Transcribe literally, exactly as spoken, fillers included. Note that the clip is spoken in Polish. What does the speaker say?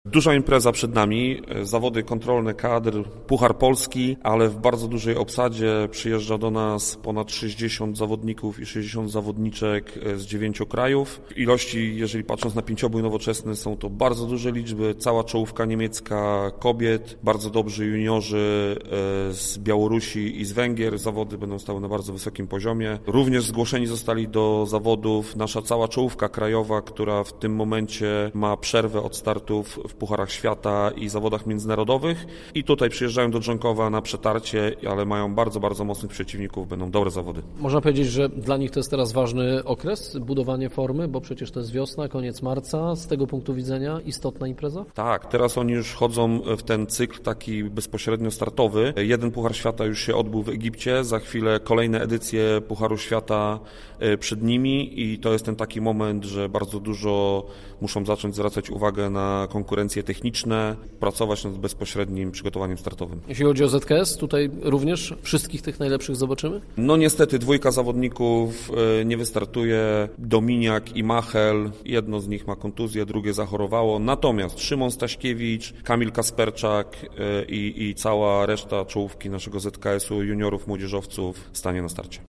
Duża impreza przed nami, zawody kontrolne kadr, Puchar Polski, ale w bardzo dużej obsadzie przyjeżdża do nas ponad sześćdziesiąt zawodników i sześćdziesiąt zawodniczek z dziewięciu krajów. Ilości, jeżeli patrząc na pięciobój nowoczesny, są to bardzo duże liczby, cała czołówka niemiecka kobiet, bardzo dobrzy juniorzy z Białorusi i z Węgier. Zawody będą stały na bardzo wysokim poziomie. Również zgłoszeni zostali do zawodów nasza cała czołówka krajowa, która w tym momencie ma przerwę od startów w Pucharach Świata i zawodach międzynarodowych i tutaj przyjeżdżają do Dżonkowa na przetarcie, ale mają bardzo, bardzo mocnych przeciwników, będą dobre zawody. Można powiedzieć, że dla nich to jest teraz ważny okres, budowanie formy, bo przecież to jest wiosna, koniec marca, z tego punktu widzenia istotna impreza? Tak, teraz oni już chodzą w ten cykl taki bezpośrednio startowy. Jeden Puchar Świata już się odbył w Egipcie, za chwilę kolejne edycje Pucharu Świata przed nimi i to jest ten taki moment, że bardzo dużo muszą zacząć zwracać uwagę na konkurencje techniczne, pracować nad bezpośrednim przygotowaniem startowym. Jeśli chodzi o Z K S, tutaj również wszystkich tych najlepszych zobaczymy? No niestety dwójka zawodników nie wystartuje, Dominiak i Machel, jedno z nich ma kontuzję, drugie zachorowało, natomiast Szymon Staśkiewicz, Kamil Kasperczak i, i cała reszta czołówki naszego Z K S u, juniorów, młodzieżowców stanie na starcie.